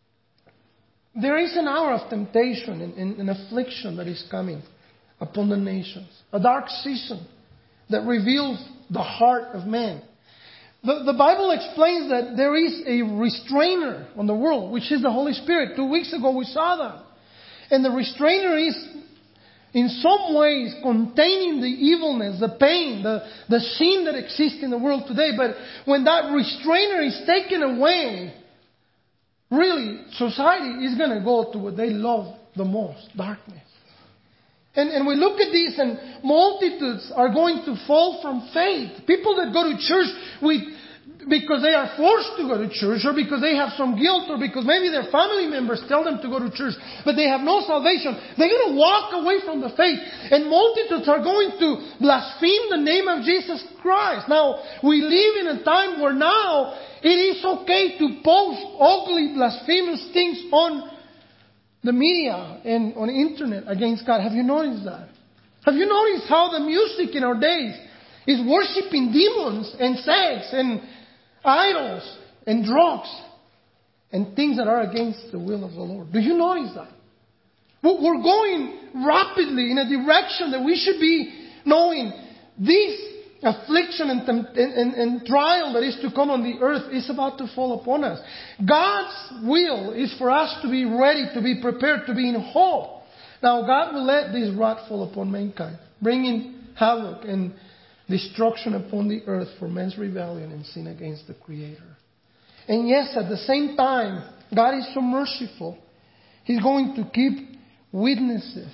Speaker 1: there is an hour of temptation and affliction that is coming upon the nations. A dark season that reveals the heart of man. The Bible explains that there is a restrainer on the world, which is the Holy Spirit. 2 weeks ago we saw that. And the restrainer is in some ways containing the evilness, the pain, the sin that exists in the world today. But when that restrainer is taken away, really society is going to go to what they love the most, darkness. And we look at this, and multitudes are going to fall from faith. People that go to church because they are forced to go to church, or because they have some guilt, or because maybe their family members tell them to go to church, but they have no salvation. They're going to walk away from the faith. And multitudes are going to blaspheme the name of Jesus Christ. Now, we live in a time where now it is okay to post ugly, blasphemous things on the media and on the internet against God. Have you noticed that? Have you noticed how the music in our days is worshiping demons and sex and idols and drugs and things that are against the will of the Lord? Do you notice that? We're going rapidly in a direction that we should be knowing this affliction and trial that is to come on the earth is about to fall upon us. God's will is for us to be ready, to be prepared, to be in hope. Now, God will let this wrath fall upon mankind, bringing havoc and destruction upon the earth for man's rebellion and sin against the Creator. And yes, at the same time, God is so merciful. He's going to keep witnesses.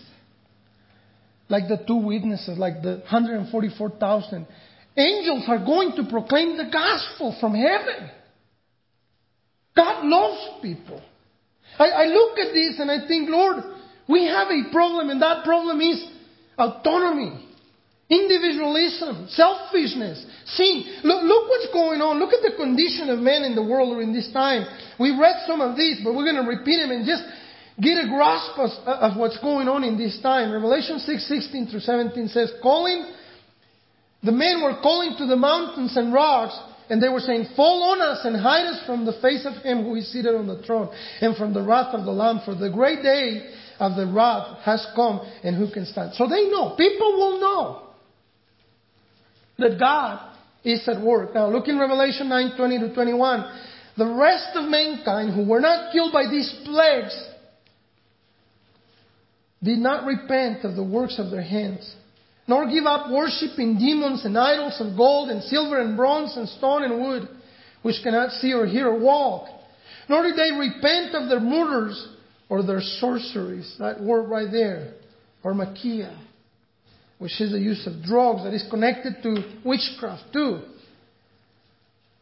Speaker 1: Like the 2 witnesses, like the 144,000. Angels are going to proclaim the gospel from heaven. God loves people. I look at this and I think, Lord, we have a problem, and that problem is autonomy, individualism, selfishness, sin. Look what's going on. Look at the condition of men in the world during this time. We read some of these, but we're going to repeat them and just get a grasp of what's going on in this time. Revelation 6:16 through 17 says, the men were calling to the mountains and rocks, and they were saying, fall on us and hide us from the face of Him who is seated on the throne and from the wrath of the Lamb, for the great day of the wrath has come, and who can stand? So they know. People will know that God is at work. Now look in Revelation 9:20 to 21. The rest of mankind who were not killed by these plagues did not repent of the works of their hands, nor give up worshiping demons and idols of gold and silver and bronze and stone and wood, which cannot see or hear or walk. Nor did they repent of their murders or their sorceries. That word right there, or makia, which is the use of drugs that is connected to witchcraft too.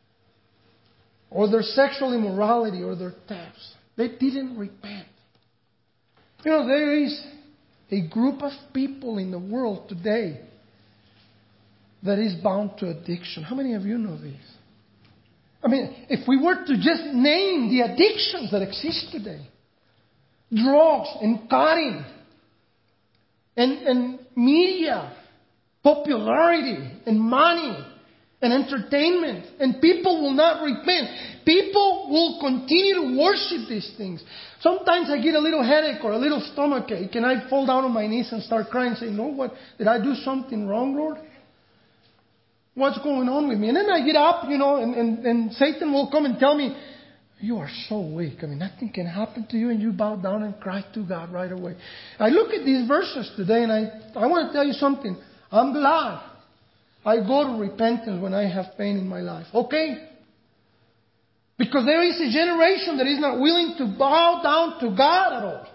Speaker 1: Or their sexual immorality or their thefts. They didn't repent. You know, there is a group of people in the world today that is bound to addiction. How many of you know this? I mean, if we were to just name the addictions that exist today, drugs and cutting and media, popularity and money and entertainment, and people will not repent. People will continue to worship these things. Sometimes I get a little headache or a little stomach ache, and I fall down on my knees and start crying, saying, "No, what? Did I do something wrong, Lord? What's going on with me?" And then I get up, and Satan will come and tell me, "You are so weak. I mean, nothing can happen to you," and you bow down and cry to God right away. I look at these verses today, and I want to tell you something. I'm glad I go to repentance when I have pain in my life. Okay? Because there is a generation that is not willing to bow down to God at all.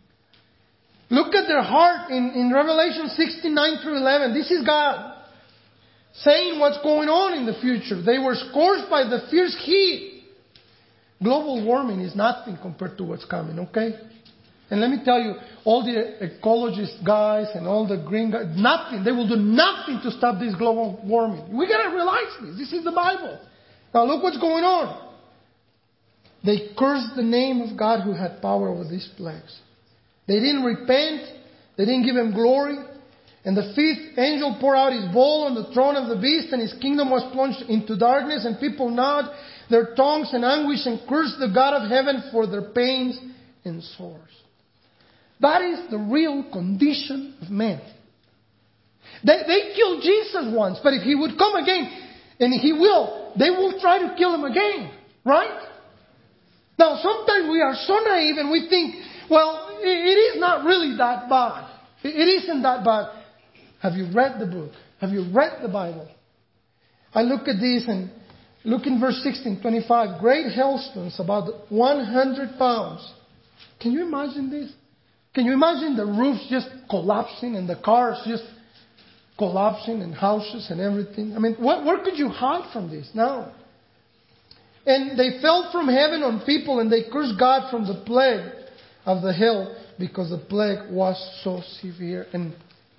Speaker 1: Look at their heart in Revelation 16:9 through 11. This is God saying what's going on in the future. They were scorched by the fierce heat. Global warming is nothing compared to what's coming, okay? And let me tell you, all the ecologist guys and all the green guys, nothing. They will do nothing to stop this global warming. We got to realize this. This is the Bible. Now look what's going on. They cursed the name of God who had power over these plagues. They didn't repent. They didn't give Him glory. And the fifth angel poured out his bowl on the throne of the beast, and his kingdom was plunged into darkness, and people gnawed their tongues in anguish and cursed the God of heaven for their pains and sores. That is the real condition of man. They killed Jesus once, but if He would come again, and He will, they will try to kill Him again. Right? Now, sometimes we are so naive and we think, well, it is not really that bad. It isn't that bad. Have you read the book? Have you read the Bible? I look at this and look in verse 16:25. Great hailstones about 100 pounds. Can you imagine this? Can you imagine the roofs just collapsing and the cars just collapsing and houses and everything? I mean, where could you hide from this now? And they fell from heaven on people, and they cursed God from the plague of the hail, because the plague was so severe. And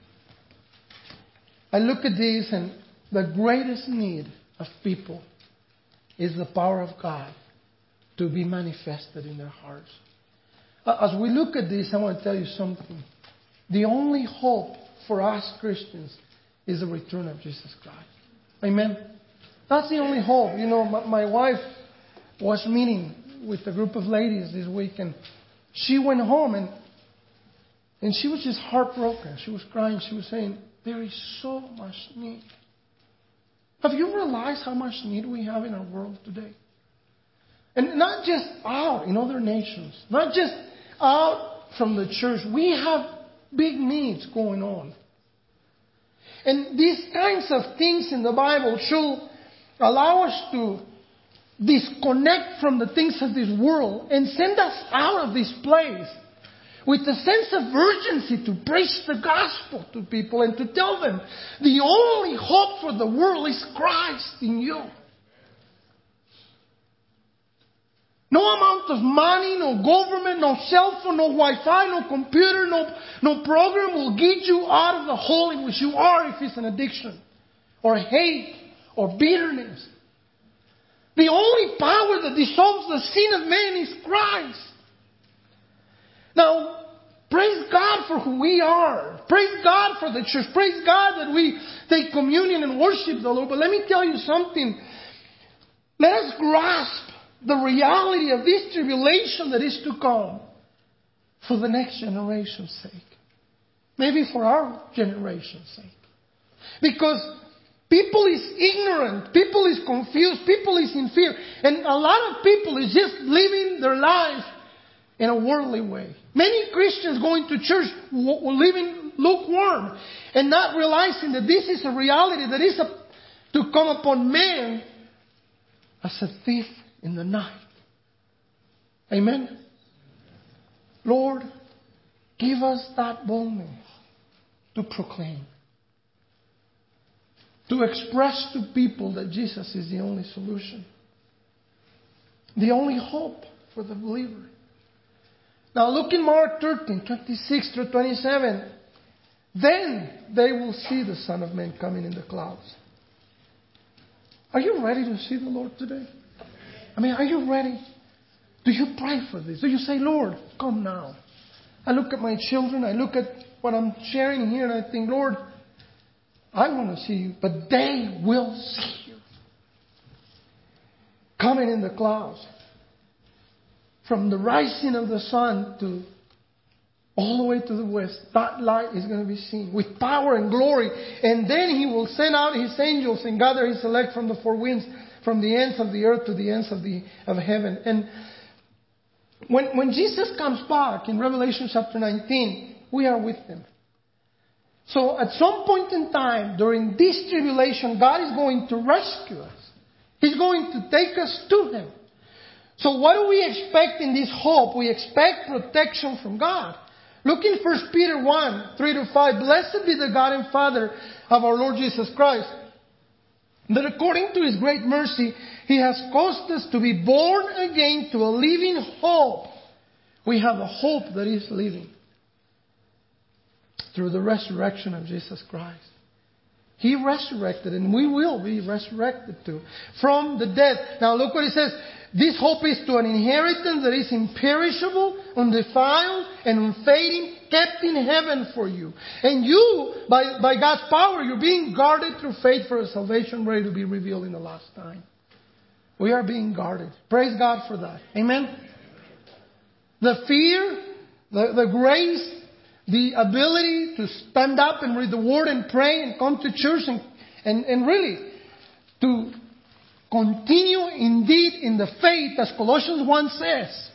Speaker 1: I look at this, and the greatest need of people is the power of God to be manifested in their hearts. As we look at this, I want to tell you something. The only hope for us Christians is the return of Jesus Christ. Amen? That's the only hope. You know, my wife was meeting with a group of ladies this week, and she went home, and she was just heartbroken. She was crying. She was saying, there is so much need. Have you realized how much need we have in our world today? And not just out in other nations, not just out from the church. We have big needs going on. And these kinds of things in the Bible should allow us to disconnect from the things of this world and send us out of this place with a sense of urgency to preach the gospel to people and to tell them the only hope for the world is Christ in you. No amount of money, no government, no cell phone, no Wi-Fi, no computer, no program will get you out of the hole in which you are if it's an addiction or hate or bitterness. The only power that dissolves the sin of man is Christ. Now, praise God for who we are. Praise God for the church. Praise God that we take communion and worship the Lord. But let me tell you something. Let us grasp the reality of this tribulation that is to come for the next generation's sake. Maybe for our generation's sake. Because people is ignorant. People is confused. People is in fear. And a lot of people is just living their life in a worldly way. Many Christians going to church living lukewarm and not realizing that this is a reality that is to come upon man as a thief in the night. Amen? Lord, give us that boldness to proclaim. To express to people that Jesus is the only solution. The only hope for the believer. Now look in Mark 13, 26 through 27. Then they will see the Son of Man coming in the clouds. Are you ready to see the Lord today? I mean, are you ready? Do you pray for this? Do you say, Lord, come now? I look at my children, I look at what I'm sharing here, and I think, Lord, I want to see you, but they will see you. Coming in the clouds. From the rising of the sun to all the way to the west, that light is going to be seen with power and glory. And then He will send out His angels and gather His elect from the four winds, from the ends of the earth to the ends of heaven. And when Jesus comes back in Revelation chapter 19, we are with Him. So at some point in time during this tribulation, God is going to rescue us. He's going to take us to Him. So what do we expect in this hope? We expect protection from God. Look in 1 Peter 1, 3-5. Blessed be the God and Father of our Lord Jesus Christ, that according to His great mercy, He has caused us to be born again to a living hope. We have a hope that is living through the resurrection of Jesus Christ. He resurrected, and we will be resurrected too from the dead. Now look what it says. This hope is to an inheritance that is imperishable, undefiled, and unfading, kept in heaven for you. And you, by God's power, you're being guarded through faith for a salvation ready to be revealed in the last time. We are being guarded. Praise God for that. Amen? The fear, the grace, the ability to stand up and read the Word and pray and come to church and really to continue indeed in the faith as Colossians 1 says.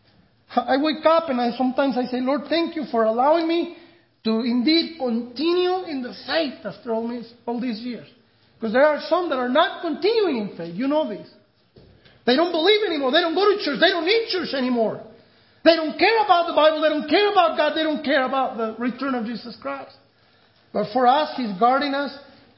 Speaker 1: I wake up and sometimes I say, Lord, thank you for allowing me to indeed continue in the faith after all these years. Because there are some that are not continuing in faith. You know this. They don't believe anymore. They don't go to church. They don't need church anymore. They don't care about the Bible. They don't care about God. They don't care about the return of Jesus Christ. But for us, He's guarding us,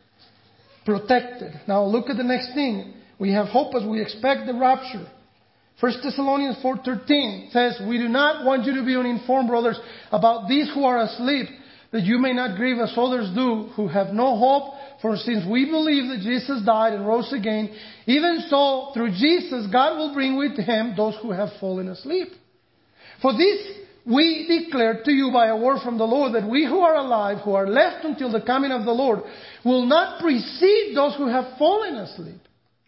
Speaker 1: protected. Now look at the next thing. We have hope as we expect the rapture. 1 Thessalonians 4:13 says, we do not want you to be uninformed, brothers, about these who are asleep, that you may not grieve as others do, who have no hope. For since we believe that Jesus died and rose again, even so, through Jesus, God will bring with Him those who have fallen asleep. For this we declare to you by a word from the Lord, that we who are alive, who are left until the coming of the Lord, will not precede those who have fallen asleep.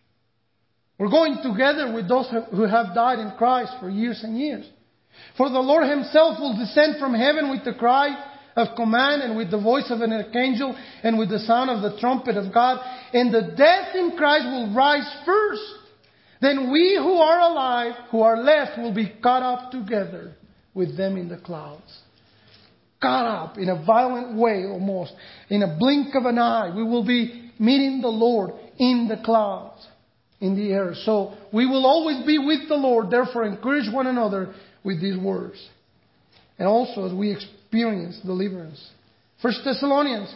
Speaker 1: We're going together with those who have died in Christ for years and years. For the Lord Himself will descend from heaven with the cry of command and with the voice of an archangel and with the sound of the trumpet of God. And the dead in Christ will rise first. Then we who are alive, who are left, will be caught up together with them in the clouds. Caught up in a violent way almost. In a blink of an eye. We will be meeting the Lord in the clouds, in the air. So we will always be with the Lord. Therefore encourage one another with these words. And also as we experience deliverance. 1 Thessalonians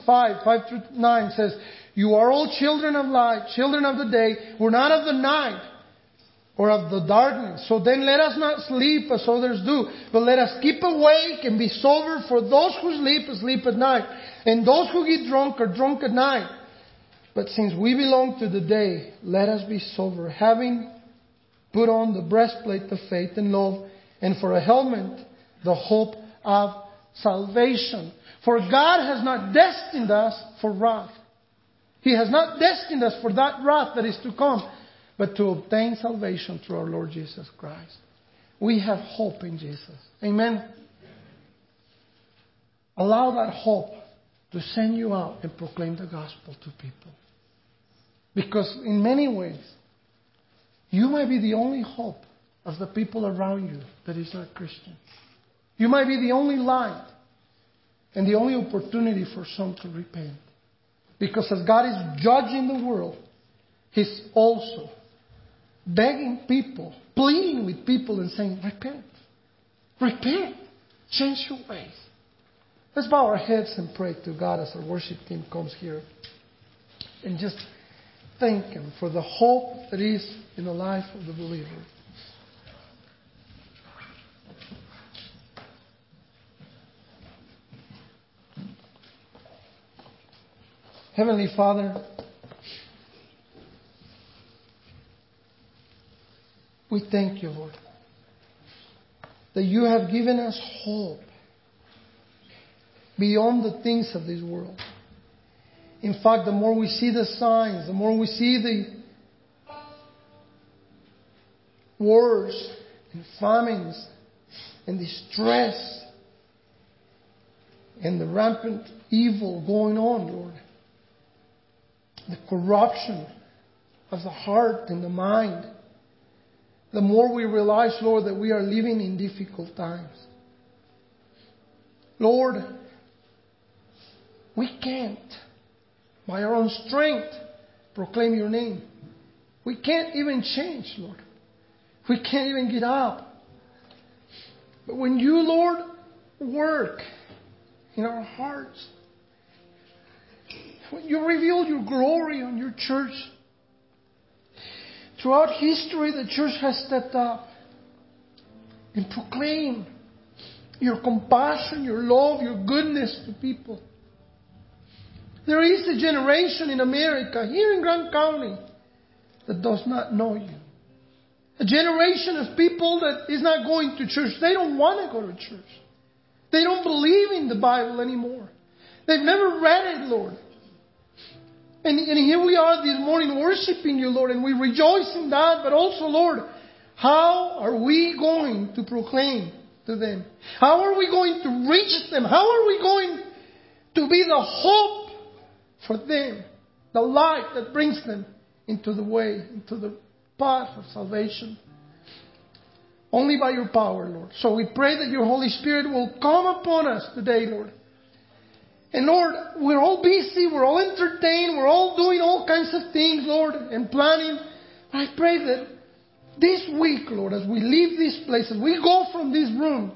Speaker 1: 5:5-9 says, you are all children of light, children of the day. We're not of the night or of the darkness. So then let us not sleep as others do, but let us keep awake and be sober. For those who sleep at night, and those who get drunk are drunk at night. But since we belong to the day, let us be sober, having put on the breastplate of faith and love, and for a helmet, the hope of salvation. For God has not destined us for wrath. He has not destined us for that wrath that is to come, but to obtain salvation through our Lord Jesus Christ. We have hope in Jesus. Amen. Allow that hope to send you out and proclaim the gospel to people. Because in many ways, you might be the only hope of the people around you that is not Christian. You might be the only light and the only opportunity for some to repent. Because as God is judging the world, He's also begging people, pleading with people and saying, repent. Repent. Change your ways. Let's bow our heads and pray to God as our worship team comes here. And just thank Him for the hope that is in the life of the believer. Heavenly Father, we thank you, Lord, that you have given us hope beyond the things of this world. In fact, the more we see the signs, the more we see the wars and famines and distress and the rampant evil going on, Lord, the corruption of the heart and the mind, the more we realize, Lord, that we are living in difficult times. Lord, we can't, by our own strength, proclaim your name. We can't even change, Lord. We can't even get up. But when you, Lord, work in our hearts, when you reveal your glory on your church, throughout history the church has stepped up and proclaimed your compassion, your love, your goodness to people. There is a generation in America, here in Grand County, that does not know you. A generation of people that is not going to church. They don't want to go to church. They don't believe in the Bible anymore. They've never read it, Lord. And here we are this morning worshiping you, Lord, and we rejoice in that. But also, Lord, how are we going to proclaim to them? How are we going to reach them? How are we going to be the hope for them? The light that brings them into the way, into the path of salvation. Only by your power, Lord. So we pray that your Holy Spirit will come upon us today, Lord. And Lord, we're all busy, we're all entertained, we're all doing all kinds of things, Lord, and planning. I pray that this week, Lord, as we leave this place, as we go from this room,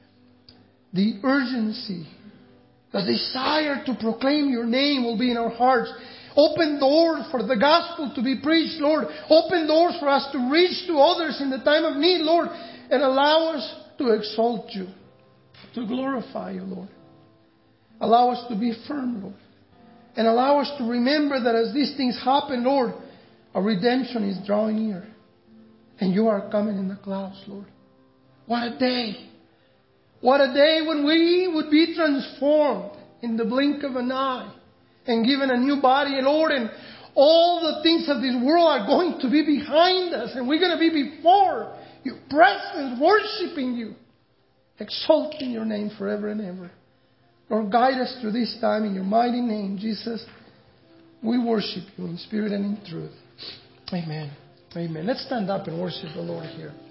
Speaker 1: the urgency, the desire to proclaim your name will be in our hearts. Open doors for the gospel to be preached, Lord. Open doors for us to reach to others in the time of need, Lord. And allow us to exalt you, to glorify you, Lord. Allow us to be firm, Lord. And allow us to remember that as these things happen, Lord, our redemption is drawing near. And you are coming in the clouds, Lord. What a day. What a day when we would be transformed in the blink of an eye and given a new body, Lord. And all the things of this world are going to be behind us. And we're going to be before your presence, worshiping you, exalting your name forever and ever. Lord, guide us through this time in your mighty name, Jesus. We worship you in spirit and in truth. Amen. Amen. Let's stand up and worship the Lord here.